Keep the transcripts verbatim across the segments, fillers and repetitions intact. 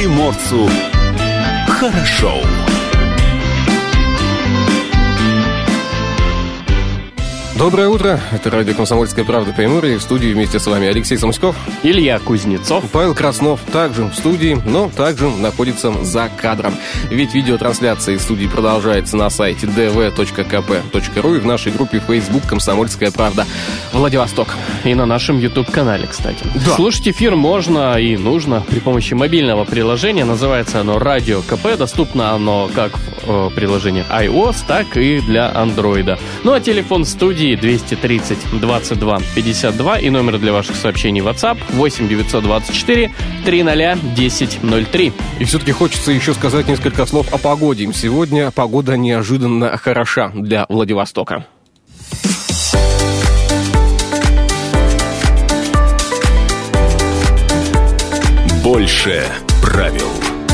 приморцу хорошо. Доброе утро, это радио «Комсомольская правда» Приморье. В студии вместе с вами Алексей Самуськов, Илья Кузнецов, Павел Краснов также в студии, но также находится за кадром. Ведь видеотрансляция из студии продолжается на сайте ди ви точка ка пэ точка ру и в нашей группе Facebook «Комсомольская правда» Владивосток. И на нашем YouTube-канале, кстати. Да. Слушать эфир можно и нужно при помощи мобильного приложения. Называется оно «Радио КП». Доступно оно как в э, приложении iOS, так и для Android. Ну а телефон студии двести тридцать двадцать два пятьдесят два и номер для ваших сообщений в WhatsApp восемь девятьсот двадцать четыре триста десять ноль три. И все-таки хочется еще сказать несколько слов о погоде. Сегодня погода неожиданно хороша для Владивостока. Больше правил.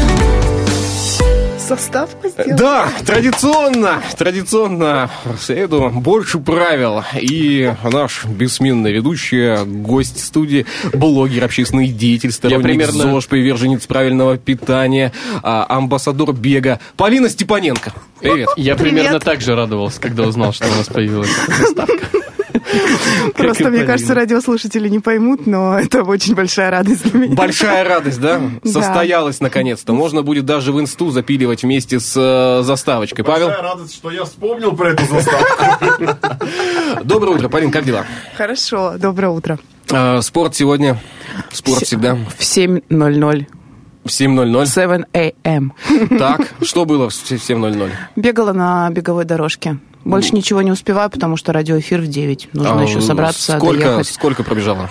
Состав сделал. Да, традиционно, традиционно в среду больше правил. И наш бессменный ведущий, гость студии, блогер, общественный деятель, сторонник примерно... ЗОЖ, приверженец правильного питания, амбассадор бега Полина Степаненко. Привет. Я Привет. примерно так же радовался, когда узнал, что у нас появилась эта заставка. Просто, мне кажется, радиослушатели не поймут, но это очень большая радость для меня. Большая радость, да? Состоялась наконец-то. Можно будет даже в инсту запиливать вместе с э, заставочкой. Павел? Большая радость, что я вспомнил про эту заставку. Доброе утро, Полин, как дела? Хорошо, доброе утро. Э, спорт сегодня. Спорт всегда. В семь ноль ноль. В семь ноль ноль. семь эй.эм. Так, что было в семь ноль ноль? Бегала на беговой дорожке. Больше ничего не успеваю, потому что радиоэфир в девять. Нужно а, еще собраться, сколько, доехать. Сколько пробежала?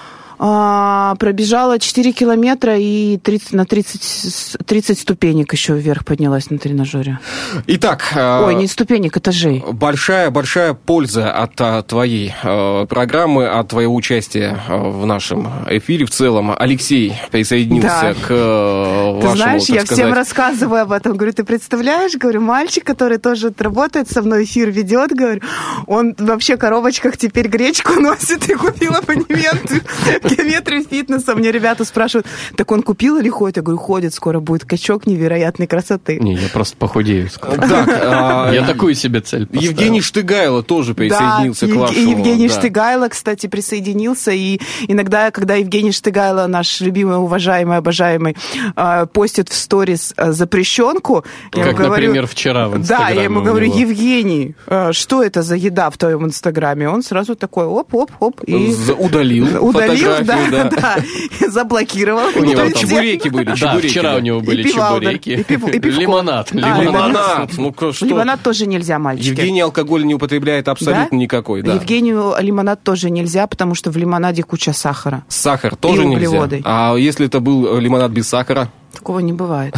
А, пробежала четыре километра и тридцать, на тридцать, тридцать ступенек еще вверх поднялась на тренажере. Итак... Ой, не ступенек, этажей. Большая-большая польза от, от твоей э, программы, от твоего участия в нашем эфире в целом. Алексей присоединился да. к э, ты вашему, знаешь, так я сказать... всем рассказываю об этом. Говорю, ты представляешь? Говорю, мальчик, который тоже работает со мной, эфир ведет, говорю, он вообще в коробочках теперь гречку носит и купил абонемент в километры фитнеса. Мне ребята спрашивают, так он купил или ходит? Я говорю, ходит, скоро будет качок невероятной красоты. Не, я просто похудею скоро. Так, а... Я такую себе цель поставил. Евгений Штыгайло тоже присоединился да, к вашему. Евгений да. Штыгайло, кстати, присоединился. И иногда, когда Евгений Штыгайло, наш любимый, уважаемый, обожаемый, постит в сторис запрещенку, я как, ему говорю, например, вчера в Инстаграме. Да, я ему говорю, Евгений, что это за еда в твоем Инстаграме? Он сразу такой оп-оп-оп. И удалил Удалил, да, да. да. Заблокировал. У него чебуреки были. Да, чебуреки, вчера да. у него были И пивал, чебуреки. да. И пив- и пивко. Лимонад. А, Лимонад. Лимонад. Ну, что? Лимонад тоже нельзя, мальчики. Евгений алкоголь не употребляет абсолютно Да? никакой. Да. Евгению лимонад тоже нельзя, потому что в лимонаде куча сахара. Сахар тоже И нельзя. углеводы. А если это был лимонад без сахара? Такого не бывает.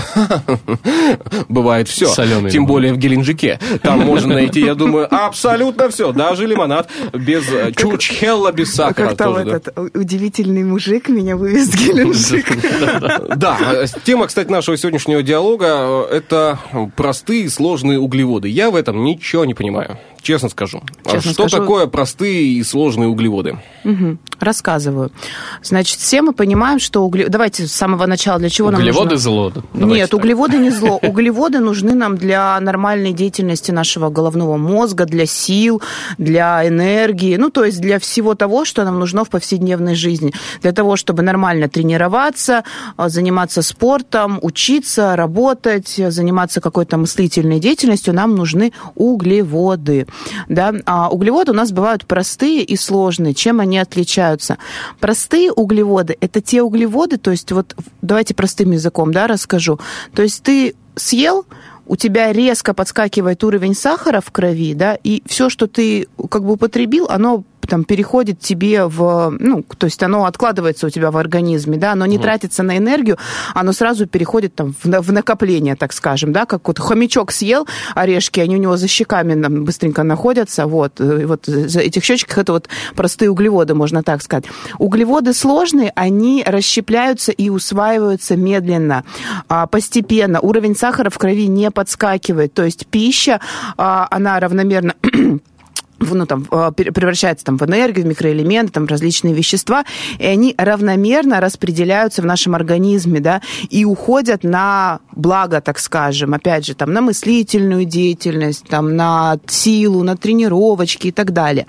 Бывает все. Соленый Тем лимонад. более в Геленджике. Там можно найти, я думаю, абсолютно все. Даже лимонад без чурчхелла, без сахара. Как там тоже, да. этот удивительный мужик меня вывез в Геленджик. Да, тема, кстати, нашего сегодняшнего диалога – это простые и сложные углеводы. Я в этом ничего не понимаю, честно скажу. Честно Что скажу. такое простые и сложные углеводы? Угу. Рассказываю. Значит, все мы понимаем, что углеводы... Давайте с самого начала, для чего нам нужно... Углеводы зло. Давайте Нет, так. углеводы не зло. Углеводы нужны нам для нормальной деятельности нашего головного мозга, для сил, для энергии, ну, то есть для всего того, что нам нужно в повседневной жизни. Для того, чтобы нормально тренироваться, заниматься спортом, учиться, работать, заниматься какой-то мыслительной деятельностью, нам нужны углеводы. Да? А углеводы у нас бывают простые и сложные. Чем они отличаются? Простые углеводы – это те углеводы, то есть вот давайте простым языком, да, расскажу. То есть ты съел, у тебя резко подскакивает уровень сахара в крови, да, и все, что ты как бы употребил, оно там переходит тебе в, ну, то есть оно откладывается у тебя в организме, да, оно не mm. тратится на энергию, оно сразу переходит там в, в накопление, так скажем, да, как вот хомячок съел орешки, они у него за щеками там быстренько находятся, вот, и вот за этих щечках это вот простые углеводы, можно так сказать. Углеводы сложные, они расщепляются и усваиваются медленно, постепенно, уровень сахара в крови не подскакивает, то есть пища, она равномерно ну, там, превращаются там, в энергию, в микроэлементы, там, различные вещества, и они равномерно распределяются в нашем организме, да, и уходят на благо, так скажем, опять же, там, на мыслительную деятельность, там, на силу, на тренировочки и так далее.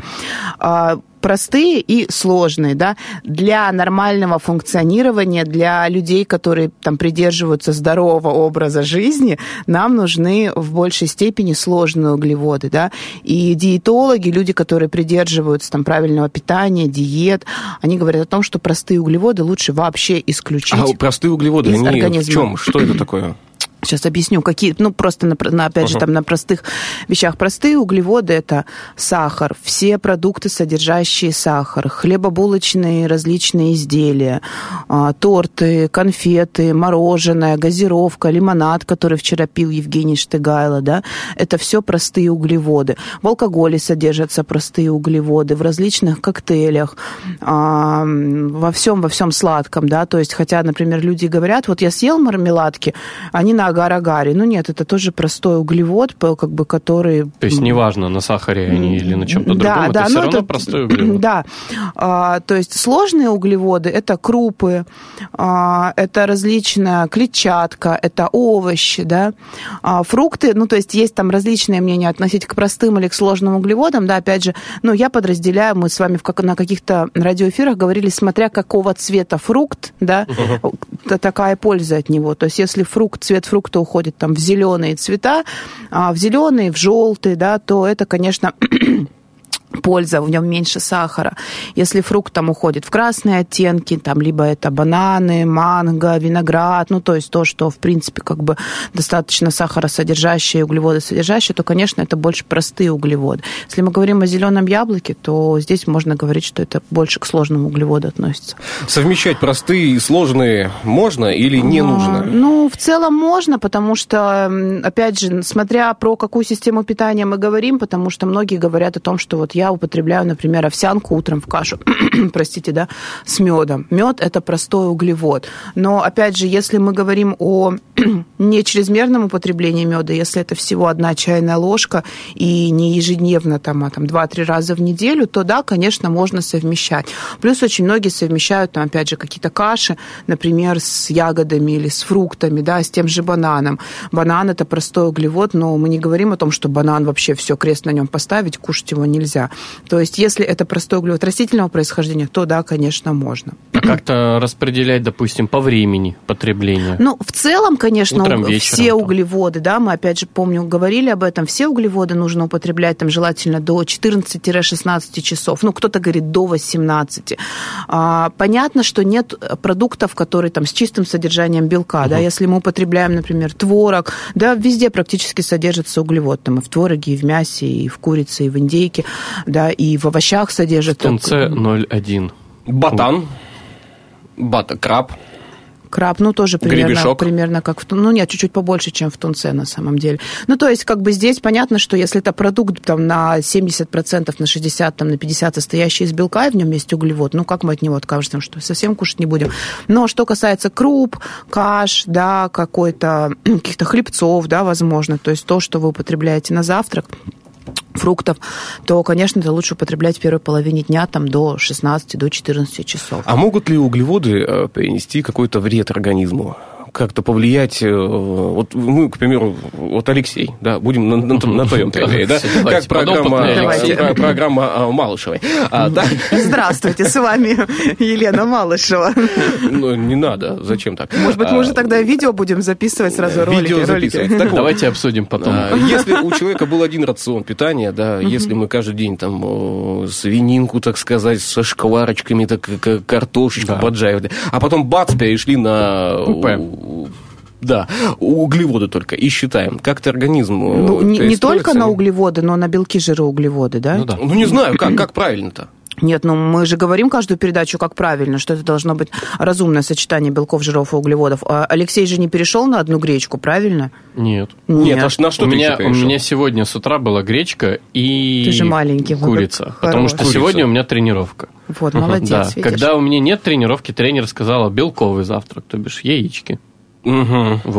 Простые и сложные, да, для нормального функционирования, для людей, которые там придерживаются здорового образа жизни, нам нужны в большей степени сложные углеводы, да, и диетологи, люди, которые придерживаются там правильного питания, диет, они говорят о том, что простые углеводы лучше вообще исключить. А простые углеводы, из они организма. в чем? Что это такое? Сейчас объясню, какие, ну, просто, на, на, опять uh-huh. же, там, на простых вещах. Простые углеводы – это сахар, все продукты, содержащие сахар, хлебобулочные различные изделия, а, торты, конфеты, мороженое, газировка, лимонад, который вчера пил Евгений Штыгайло, да, это все простые углеводы. В алкоголе содержатся простые углеводы, в различных коктейлях, а, во всем, во всем сладком, да, то есть, хотя, например, люди говорят, вот я съел мармеладки, они на агар-агаре. Ну нет, это тоже простой углевод, как бы, который... То есть неважно, на сахаре они или на чем-то да, другом, да, это все равно это... простой углевод. Да, а, то есть сложные углеводы – это крупы, а, это различная клетчатка, это овощи, да, а, фрукты, ну то есть есть там различные мнения относительно к простым или к сложным углеводам, да, опять же, ну я подразделяю, мы с вами в, как, на каких-то радиоэфирах говорили, смотря какого цвета фрукт, да, uh-huh. такая польза от него, то есть если фрукт, цвет фрукта уходит там в зеленые цвета, а в зеленые, в желтые, да, то это, конечно, польза, в нем меньше сахара. Если фрукт там уходит в красные оттенки, там либо это бананы, манго, виноград, ну, то есть то, что, в принципе, как бы достаточно сахаросодержащее, углеводосодержащее, то, конечно, это больше простые углеводы. Если мы говорим о зеленом яблоке, то здесь можно говорить, что это больше к сложному углеводу относится. Совмещать простые и сложные можно или не нужно? Ну, в целом можно, потому что, опять же, смотря про какую систему питания мы говорим, потому что многие говорят о том, что вот я употребляю, например, овсянку утром в кашу, простите, да, с медом. Мед – это простой углевод. Но, опять же, если мы говорим о не чрезмерном употреблении меда, если это всего одна чайная ложка и не ежедневно, там, а там два-три раза в неделю, то да, конечно, можно совмещать. Плюс очень многие совмещают, там, опять же, какие-то каши, например, с ягодами или с фруктами, да, с тем же бананом. Банан – это простой углевод, но мы не говорим о том, что банан вообще все, крест на нем поставить, кушать его нельзя. То есть, если это простой углевод растительного происхождения, то да, конечно, можно. А как-то распределять, допустим, по времени потребления? Ну, в целом, конечно, утром, вечером, все там. углеводы, да, мы, опять же, помню, говорили об этом, все углеводы нужно употреблять там желательно до четырнадцати-шестнадцати часов. Ну, кто-то говорит до восемнадцати. А, понятно, что нет продуктов, которые там с чистым содержанием белка, угу. да, если мы употребляем, например, творог, да, везде практически содержится углевод, там и в твороге, и в мясе, и в курице, и в индейке, да, и в овощах содержится. Тунце ноль один. Батан, бата, краб. Краб, ну, тоже примерно, примерно как в тунце. Ну, нет, чуть-чуть побольше, чем в тунце, на самом деле. Ну, то есть, как бы здесь понятно, что если это продукт там, на семьдесят процентов, на шестьдесят процентов, там, на пятьдесят процентов состоящий из белка, и в нем есть углевод, ну, как мы от него откажемся, что совсем кушать не будем. Но что касается круп, каш, да, какой-то, каких-то хлебцов, да, возможно, то есть то, что вы употребляете на завтрак, фруктов, то, конечно, это лучше употреблять в первой половине дня там, до шестнадцати, до четырнадцати часов. А могут ли углеводы принести какой-то вред организму? Как-то повлиять, вот мы, к примеру, вот Алексей, да, будем на, на, на твоем примере, да, как программа, программа Малышевой. А, да? Здравствуйте, с вами Елена Малышева. Ну, не надо, зачем так? Может быть, мы уже тогда видео будем записывать сразу, ролики. Видео записывать. Так вот, давайте обсудим потом. Если у человека был один рацион питания, да, если мы каждый день там свининку, так сказать, со шкварочками, так, картошечку да. поджаривали, а потом бац, перешли на... УП. Да, углеводы только. И считаем. Как-то организм... Ну, не, не только на углеводы, но на белки, жиры, углеводы, да? Ну, да. ну не знаю, как, как правильно-то? Нет, ну мы же говорим каждую передачу, как правильно, что это должно быть разумное сочетание белков, жиров и углеводов. А Алексей же не перешел на одну гречку, правильно? Нет. Нет, Нет а на что у ты меня, перешел? У меня сегодня с утра была гречка и ты же маленький, курица. Потому хорош. что курица. Сегодня у меня тренировка. Вот, молодец, да. видишь? Когда у меня нет тренировки, тренер сказал белковый завтрак, то бишь яички. Угу. Вот.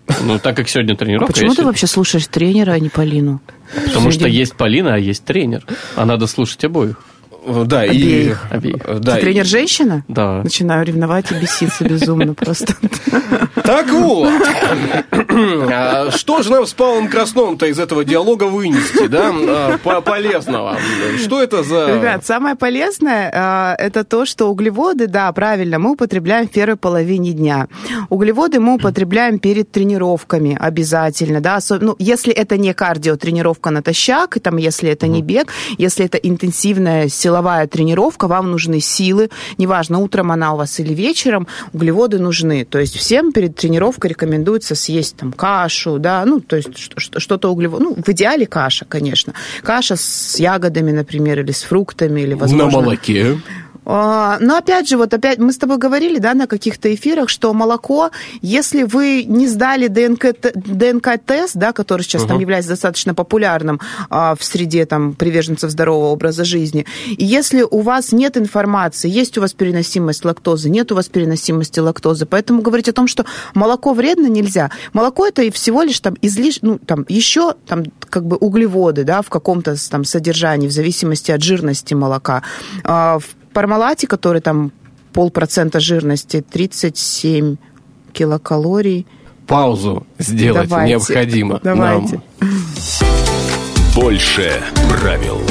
Ну, так как сегодня тренировка... А почему ты сегодня... вообще слушаешь тренера, а не Полину? Потому что есть Полина, а есть тренер. А надо слушать обоих. Да, Обеих. и... Обеих. Да, Ты тренер женщина? Да. Начинаю ревновать и беситься безумно просто. Так вот, что же нам с Павлом Красновым-то из этого диалога вынести, да, полезного? Что это за... Ребят, самое полезное, это то, что углеводы, да, правильно, мы употребляем в первой половине дня. Углеводы мы употребляем перед тренировками обязательно, да, ну, если это не кардиотренировка натощак, там, если это не бег, если это интенсивная силовая тренировка, вам нужны силы, неважно, утром она у вас или вечером, углеводы нужны. То есть всем перед тренировкой рекомендуется съесть там кашу, да, ну, то есть что-то углеводное, ну, в идеале каша, конечно. Каша с ягодами, например, или с фруктами, или, возможно... На молоке. Но опять же, вот опять мы с тобой говорили, да, на каких-то эфирах, что молоко, если вы не сдали ДНК-тест, да, который сейчас uh-huh. там является достаточно популярным а, в среде там приверженцев здорового образа жизни, и если у вас нет информации, есть у вас переносимость лактозы, нет у вас переносимости лактозы, поэтому говорить о том, что молоко вредно, нельзя. Молоко это и всего лишь там излиш, ну, там еще там как бы углеводы, да, в каком-то там содержании, в зависимости от жирности молока. В Пармалате, который там полпроцента жирности, тридцать семь килокалорий. Паузу сделать давайте, необходимо. Давайте. Нам. Больше правил.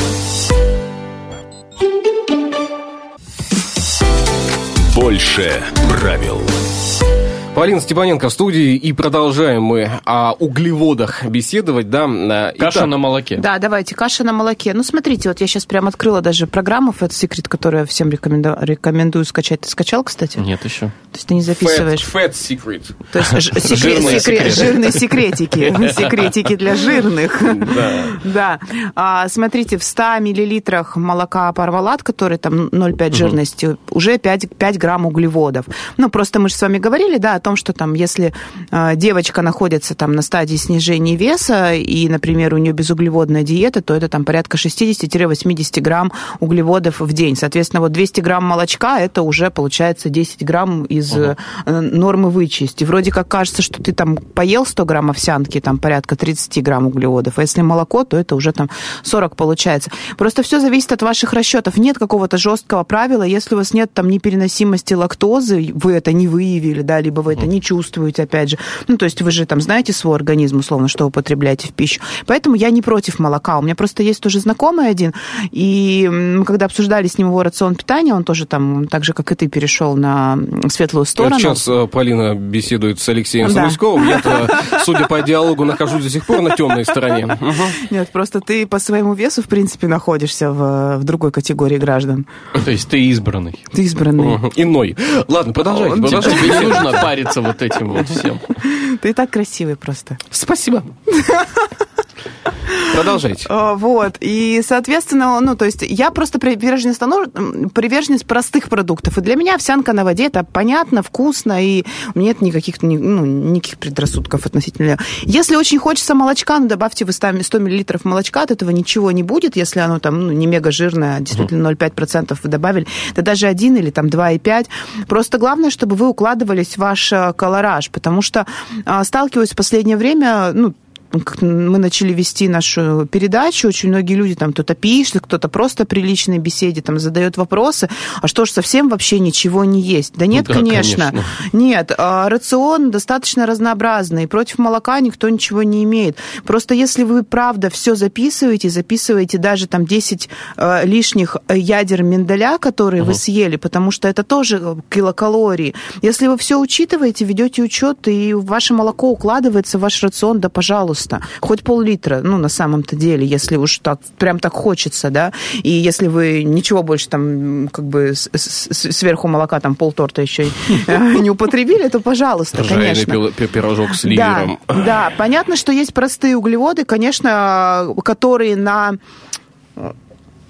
Больше правил. Полина Степаненко в студии, и продолжаем мы о углеводах беседовать, да. Каша Итак, на молоке. Да, давайте, каша на молоке. Ну, смотрите, вот я сейчас прям открыла даже программу Fat Secret, которую я всем рекоменду, рекомендую скачать. Ты скачал, кстати? Нет еще. То есть ты не записываешь? Fat, fat Secret. То есть ж, секрет, жирные, секрет, жирные секретики. Секретики для жирных. Да. Да. А, смотрите, в ста миллилитрах молока Пармалат, который там ноль целых пять десятых жирности, угу. уже пять, пять грамм углеводов. Ну, просто мы же с вами говорили, да, о том, что там, если э, девочка находится там на стадии снижения веса, и, например, у нее безуглеводная диета, то это там порядка шестьдесят-восемьдесят грамм углеводов в день. Соответственно, вот двести грамм молочка, это уже, получается, десять грамм из uh-huh. э, нормы вычесть. И вроде как кажется, что ты там поел сто грамм овсянки, там порядка тридцать грамм углеводов, а если молоко, то это уже там сорок получается. Просто все зависит от ваших расчетов. Нет какого-то жесткого правила. Если у вас нет там непереносимости лактозы, вы это не выявили, да, либо вы это не чувствуете, опять же. Ну, то есть вы же там знаете свой организм, условно, что вы употребляете в пищу. Поэтому я не против молока. У меня просто есть тоже знакомый один, и мы когда обсуждали с ним его рацион питания, он тоже там, так же, как и ты, перешел на светлую сторону. Сейчас Полина беседует с Алексеем да. Самуськовым. Я-то, судя по диалогу, нахожусь до сих пор на темной стороне. Угу. Нет, просто ты по своему весу, в принципе, находишься в, в другой категории граждан. То есть ты избранный. Ты избранный. Угу. Иной. Ладно, продолжайте. Он, продолжайте. Тебе не нужно париться вот этим вот всем. Ты и так красивый просто. Спасибо. Продолжайте. Вот. И, соответственно, ну, то есть я просто приверженец, приверженец простых продуктов. И для меня овсянка на воде – это понятно, вкусно, и у меня нет никаких, ну, никаких предрассудков относительно. Если очень хочется молочка, ну, добавьте вы сто миллилитров молочка, от этого ничего не будет, если оно там, ну, не мега жирное, а действительно ноль целых пять десятых процента вы добавили. Это даже один или там два и пять. Просто главное, чтобы вы укладывались в ваш колораж, потому что, сталкиваюсь в последнее время, ну, как мы начали вести нашу передачу, очень многие люди там кто-то пишет, кто-то просто при личной беседе там задает вопросы, а что ж, совсем вообще ничего не есть? Да нет, да, конечно. конечно. Нет, рацион достаточно разнообразный, против молока никто ничего не имеет. Просто если вы, правда, все записываете, записываете даже там десять э, лишних ядер миндаля, которые угу. вы съели, потому что это тоже килокалории. Если вы все учитываете, ведете учет, и ваше молоко укладывается в ваш рацион, да, пожалуйста. Хоть пол-литра, ну, на самом-то деле, если уж так, прям так хочется, да, и если вы ничего больше там, как бы, сверху молока там полторта еще не употребили, то, пожалуйста, конечно. Жареный пирожок с ливером. Да, да, понятно, что есть простые углеводы, конечно, которые на...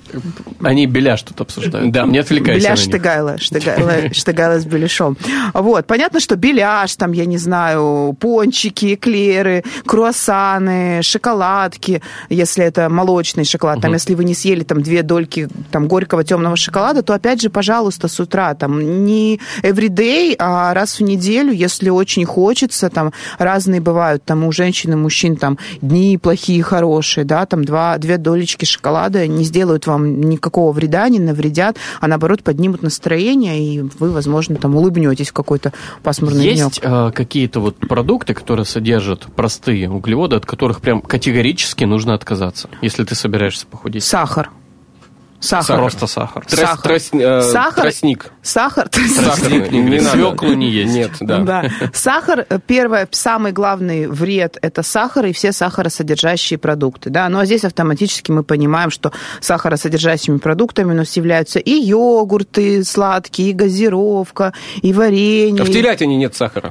Они беляш тут обсуждают. Да. Не отвлекайся Беляш на них. Штыгайло, Штыгайло, Штыгайло с беляшом. Вот, понятно, что беляш, там, я не знаю, пончики, эклеры, круассаны, шоколадки, если это молочный шоколад, там, если вы не съели там две дольки там горького темного шоколада, то, опять же, пожалуйста, с утра, там, не everyday, а раз в неделю, если очень хочется, там, разные бывают, там, у женщин и мужчин, там, дни плохие, хорошие, да, там, два, две долечки шоколада не сделают вам никакого вреда, не навредят, а наоборот поднимут настроение, и вы, возможно, там улыбнетесь в какой-то пасмурный денек. Есть э, какие-то вот продукты, которые содержат простые углеводы, от которых прям категорически нужно отказаться, если ты собираешься похудеть? Сахар. Сахар. Просто сахар. Трос- Сахар. трос- э, Сахар. Тростник. Сахар. Тростник. Не надо. Свеклу не есть. Нет, да. Да. Сахар, первое, самый главный вред – это сахар и все сахаросодержащие продукты. Да? Ну, а здесь автоматически мы понимаем, что сахаросодержащими продуктами у нас являются и йогурты сладкие, и газировка, и варенье. В телятине нет сахара.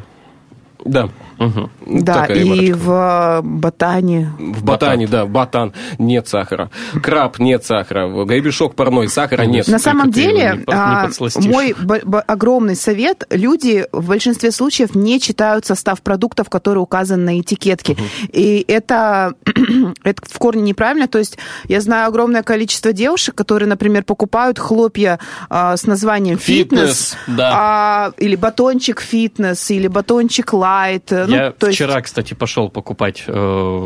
Да. Угу. Да, Такая и ремарочка. в ботане. В ботане, да, батан нет сахара. Краб нет сахара. Гребешок парной, сахара нет. На самом ты его деле, не под- не а, подсластишь. мой б- б- огромный совет, люди в большинстве случаев не читают состав продуктов, которые указаны на этикетке. И это, это в корне неправильно. То есть я знаю огромное количество девушек, которые, например, покупают хлопья а, с названием «фитнес», Фитнес, да. а, или батончик «фитнес», или батончик «лайт». Я Ну, то есть- вчера, кстати, пошел покупать э,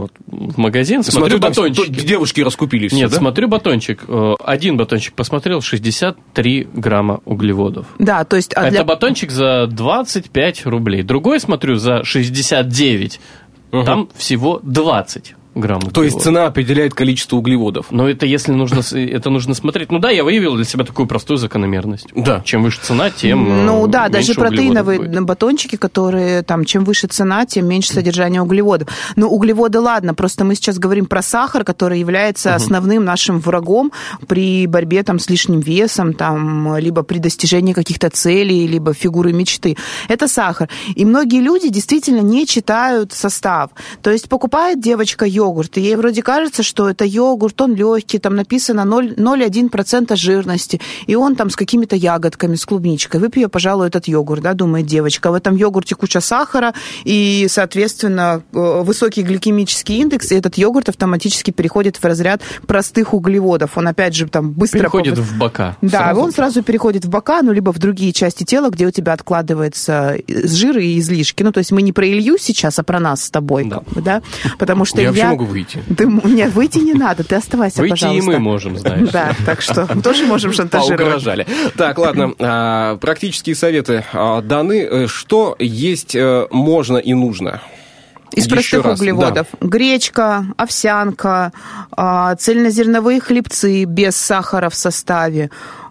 в магазин, Смотрю, смотрю, там батончики. девушки раскупили все, Нет, да? смотрю батончик. Э, один батончик посмотрел, шестьдесят три грамма углеводов. Да, то есть... а Это для- батончик за двадцать пять рублей. Другой, смотрю, за шестьдесят девять. Ага. Там всего двадцать грамм углеводов. То есть цена определяет количество углеводов. Но это если нужно, с- это нужно смотреть. Ну да, я выявил для себя такую простую закономерность. Да. Чем выше цена, тем Ну э, да, даже меньше протеиновые углеводов будет. батончики, которые там, чем выше цена, тем меньше содержание углеводов. Но углеводы, ладно, просто мы сейчас говорим про сахар, который является основным нашим врагом при борьбе там с лишним весом, там, либо при достижении каких-то целей, либо фигуры мечты. Это сахар. И многие люди действительно не читают состав. То есть покупает девочка йогурт, и ей вроде кажется, что это йогурт, он легкий, там написано ноль целых один десятых процента жирности, и он там с какими-то ягодками, с клубничкой. Выпью я, пожалуй, этот йогурт, да, думает девочка. В этом йогурте куча сахара, и, соответственно, высокий гликемический индекс, и этот йогурт автоматически переходит в разряд простых углеводов. Он, опять же, там быстро... Переходит в бока. Да, сразу. он сразу переходит в бока, ну, либо в другие части тела, где у тебя откладывается жир и излишки. Ну, то есть мы не про Илью сейчас, а про нас с тобой, Да. как бы, да? Потому что Я вообще Илья... могу выйти. Ты, нет, выйти не надо, ты оставайся, Выйти пожалуйста. и мы можем, знаешь. Да, так что мы тоже можем шантажировать. Поугрожали. Так, ладно, а, практические советы а, даны. Э, Что есть э, можно и нужно? Из Еще простых раз, углеводов. Гречка, овсянка, а, цельнозерновые хлебцы без сахара в составе,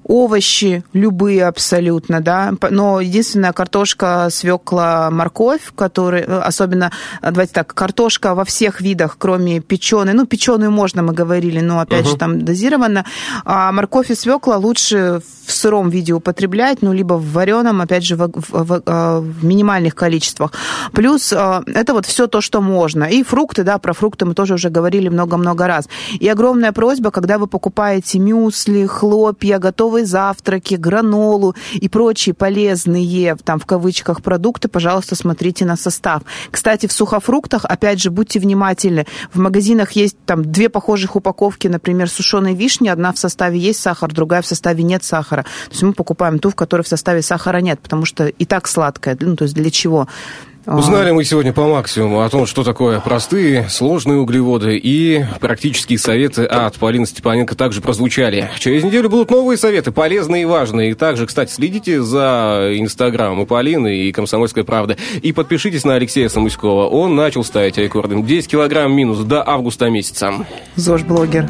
овощи любые абсолютно, да, но единственная картошка, свекла, морковь, которые, особенно, давайте так, картошка во всех видах, кроме печеной, ну, печеную можно, мы говорили, но, опять uh-huh. же, там дозировано, а морковь и свекла лучше в сыром виде употреблять, ну, либо в вареном, опять же, в, в, в, в минимальных количествах. Плюс это вот все то, что можно. И фрукты, да, про фрукты мы тоже уже говорили много-много раз. И огромная просьба, когда вы покупаете мюсли, хлопья, готовые завтраки, гранолу и прочие полезные, там, в кавычках, продукты, пожалуйста, смотрите на состав. Кстати, в сухофруктах, опять же, будьте внимательны. В магазинах есть там две похожих упаковки, например, сушеной вишни. Одна в составе есть сахар, другая в составе нет сахара. То есть мы покупаем ту, в которой в составе сахара нет, потому что и так сладкая. Ну, то есть для чего? Узнали мы сегодня по максимуму о том, что такое простые, сложные углеводы, и практические советы от Полины Степаненко также прозвучали. Через неделю будут новые советы, полезные и важные. И также, кстати, следите за инстаграмом и Полины, и «Комсомольской правды». И подпишитесь на Алексея Самуськова. Он начал ставить рекорды. десять килограмм минус до августа месяца. ЗОЖ-блогер.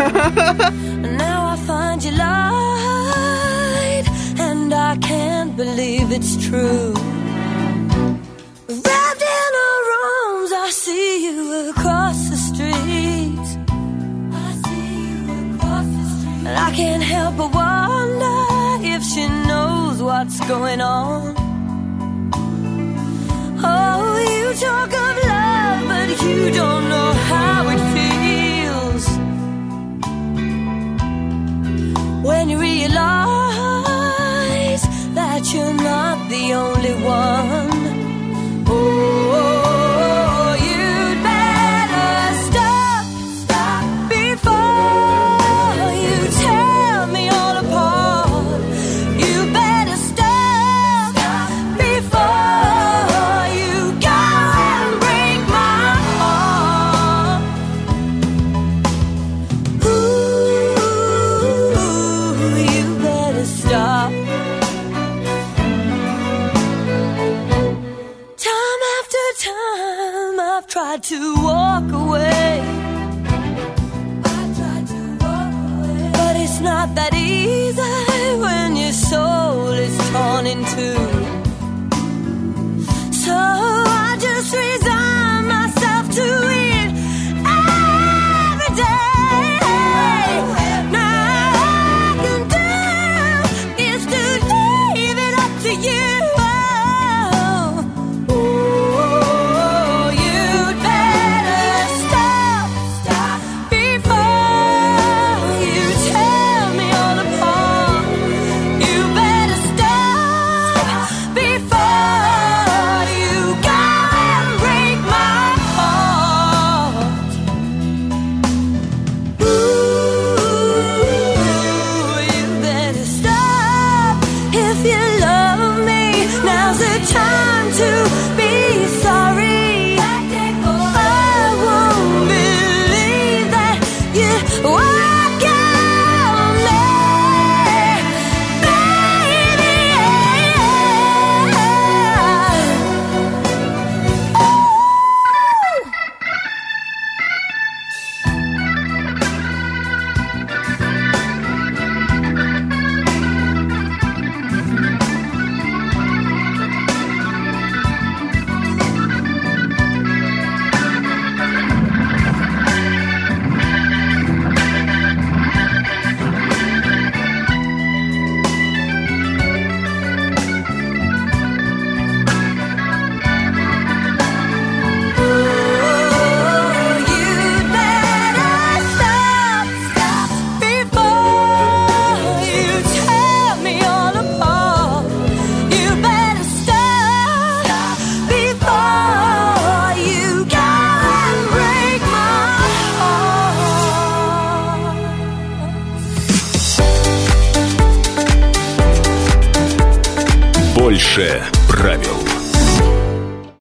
Wrapped in her arms, I see you across the street. I see you across the street. And I can't help but wonder if she knows what's going on. Oh, you talk of love, but you don't know how it feels. that you're not the only one. Oh, you'd better stop, stop before you tear me all apart. You better stop, stop before you go and break my heart. Ooh, you better stop. Time after time I've tried to walk away. I tried to walk away, but it's not that easy when your soul is torn in two. So I just resign myself to it every day. Now all I can do is to leave it up to you. Oh, you'd better stop, stop before you tear me all apart. You better stop before you go and break my heart. Ooh, you better stop if you love me. Now's the time to be sorry. I won't believe that you walk on me, baby. You'd better stop, stop before you tear me all apart. You better stop before you go and break my heart. Больше правил.